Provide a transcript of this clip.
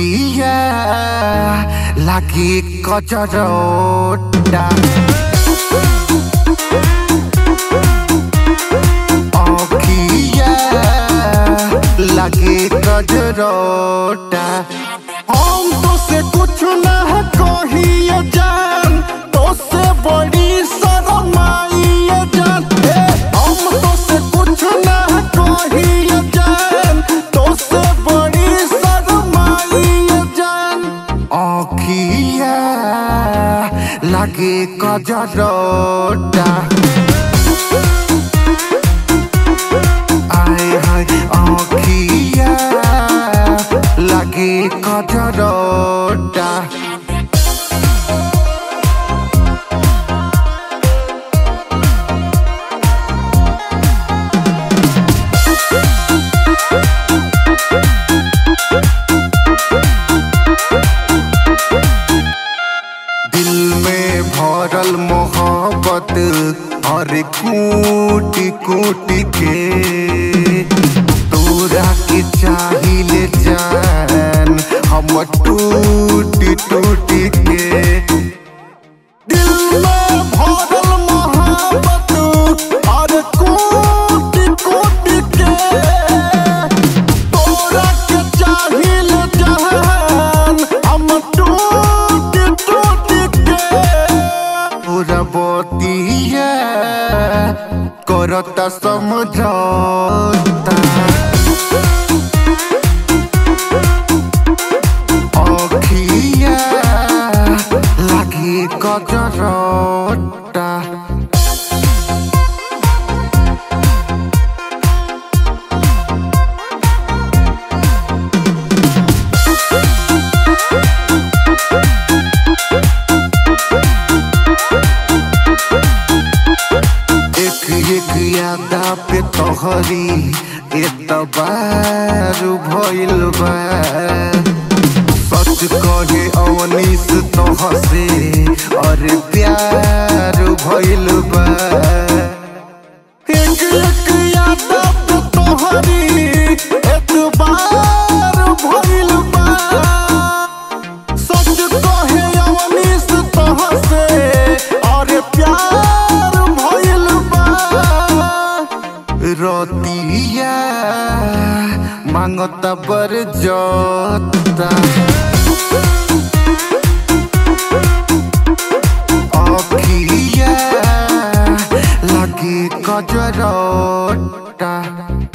अखिया लागी कजरोटा अखिया लागी कजरोटा हम तो से कुछ ना कहिए जान तो से बड़ी शर्म आई जान हम तो से कुछ ना कहिए जान तो से बड़ी शर्म आई जान अखिया लागे कजरोटा आय हाय अखिया लागे कजरोटा दिल में भरल मोहब्बत और कूटी कूटी के तोरा के चाहिए जान हम टूटी टूटी के दिल में भरल मोहब्बत और कूटी कूटी के तोरा के चाहिए जान हम टूटी टूटी के पूरा बतिया करता समझौता अखिया लागी कजरोटा एक यादा पे तोहरी एतबार भइल बा सच कहे अवनीश तोहसे और प्यार भइल बा एक यादा पे तोहरी एतबार भइल बा सच कहे अवनीश तोहसे और प्यार भइल बा रोतिया मांगता बर जोता अखिया लागी कजरोटा।